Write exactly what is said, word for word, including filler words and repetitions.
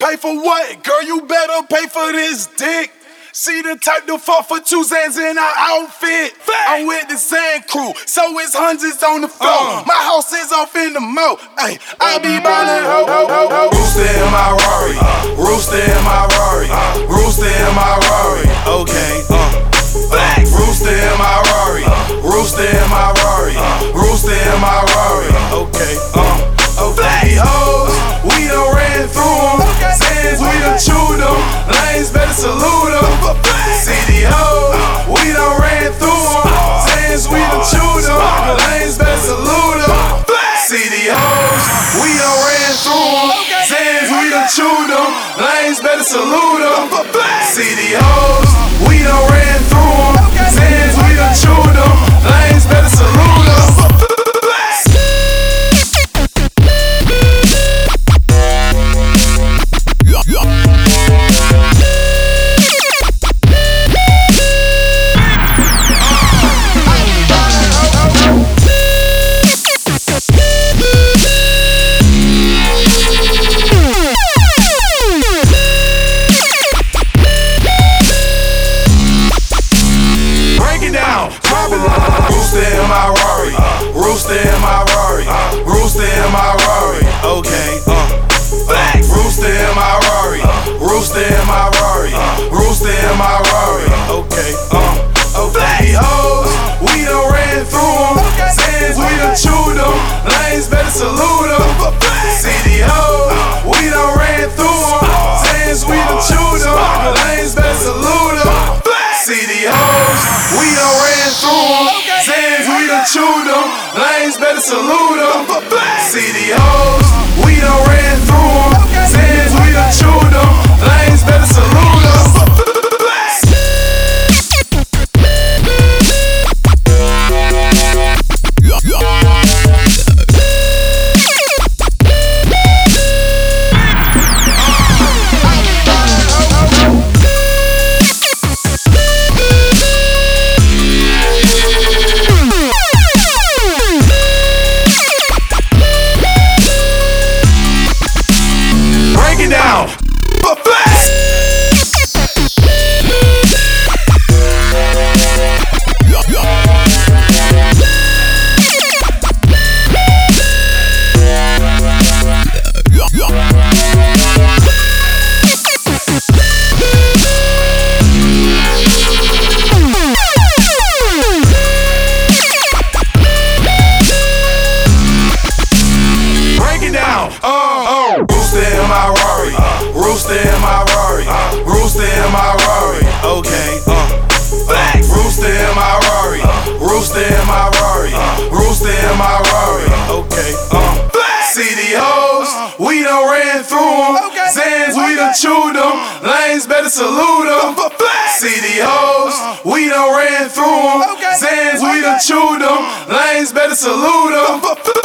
Pay for what? Girl, you better pay for this dick. She the type to fuck for two Zans in her outfit. I'm with the Zan crew, so it's hundreds on the floor. Uh. My house is off in the moat. Ay, I be ballin' ho ho ho ho. Rooster in my Rari, uh. Rooster in my Rari, uh. Rooster in my Rari. Okay, uh. Facts. Rooster in my Rari, uh. Rooster in my Rari, uh. Rooster in my Rari. Okay, uh. Okay, hoes, we done ran through them. Zans, we done chewed them. Lanes, better salute them. C D Os, we done ran through them. Zans, we done chewed them. Lanes, better salute them. C D Os, we done ran through them. Zans, we done chewed them. Lanes, better salute them. C D Os, we done ran through them. Zans, we done chewed them. Lanes, better salute them. Rooster in my Rari, uh, Rooster in my Rari, uh, Rooster in my Rari. Okay, uh, facts. Rooster in my Rari, uh, Rooster in my Rari, uh, Rooster in my Rari. Okay, uh, okay, hoes, we done ran through them. Zans, we done chewed them. Lanes, better salute them. C D Os, we done ran through them. Zans, we done chewed them. Lanes, better salute them. C D Os, we done ran through them. Zans, we done chewed them. Lanes, better salute them. C D Os, we done ran through them. Zans, we done chewed them. Lanes, better salute them. Rooster in my Rari, uh, Rooster in my Rari, uh, Rooster in my Rari. Okay, uh, facts. Rooster in my Rari, uh, Rooster in my Rari, uh, Rooster in my Rari. Okay, uh, C D Os, we done ran through them. Zans, we done chewed them. Lanes, better salute them. C D Os, we done ran through them. Zans, we done chewed them. Lanes, better salute them.